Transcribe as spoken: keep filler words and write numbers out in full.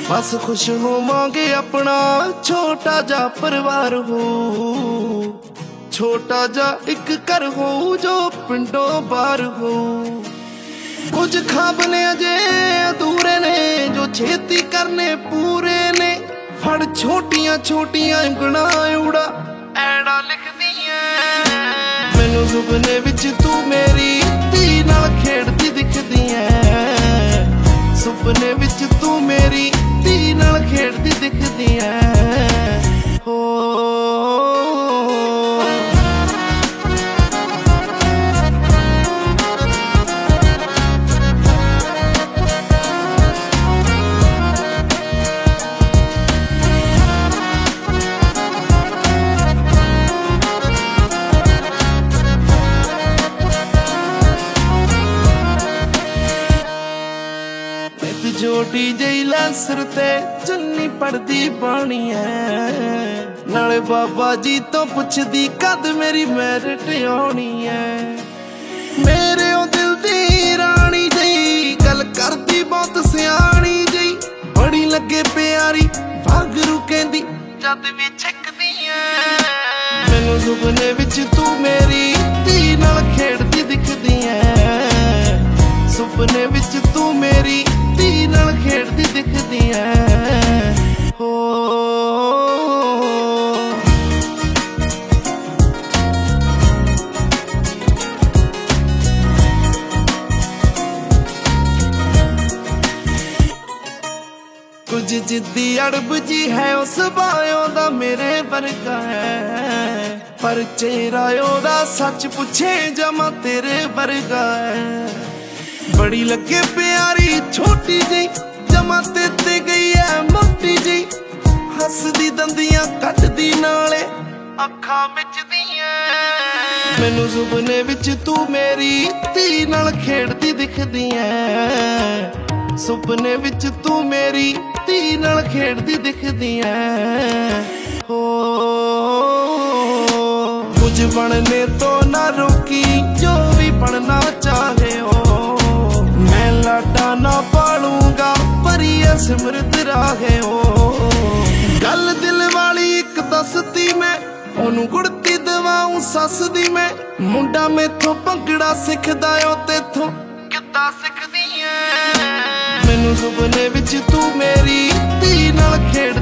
बस खुश होवांगे अपना छोटा जा परिवार हो, छोटा जा एक घर हो जो पिंडों बाहर हो। कुछ ख्वाब ने अजे अधूरे ने जो छेती करने पूरे ने। फड़ छोटियां छोटियां गुणा उड़ा ऐड़ा लिखदी है। मैनू सुपने विच तू मेरी धी नाल खेड़दी दिखदी है। सुपने विच तू मेरी धी नाल खेड़दी दिखदी है। हो छोटी जही लसर ते चुन्नी पड़दी पानी है। नाले बाबा जी तो पुछदी कद मेरी मैरिट आनी है। मेरे ओ दिल दी रानी जी गल करदी बहुत सियानी जी। बड़ी लगे प्यारी वागरू कहंदी जद भी छकदी है। मैनू सुपने विच तू मेरी धी नाल खेड़दी दिखदी है। सुपने विच तू मेरी धी नाल खेड़दी दिखदी है। हो कुछ जिद्दी अड़ब जी है उस बायो दा मेरे वर्गा है। पर चेहरा ओदा सच पुछे जमा तेरे वर्गा है। बड़ी लगे प्यारी छोटी जी जमा ते ते गई है मोटी जी। हसदी दंदियां कटदी नाले अखां मिचदी है। मैनू सुपने विच तू मेरी धी नाल खेड़दी दिखदी है। सुपने विच तू मेरी धी नाल खेड़दी दिखदी है। हो कुछ बनने तो ना रोकी जो भी बनना चाहे हो। मैं लाडा ना पालूंगा पर ये सिमरत राहे हो। गल दिल वाली एक दसती मैं ओनू गुड़ती दवाऊं सस दी मैं। मुंडा मेथों भंगड़ा सिखदा ओ तेथों किद्दां सिखदी है। मैनू सुपने विच तू मेरी धी नाल खेड़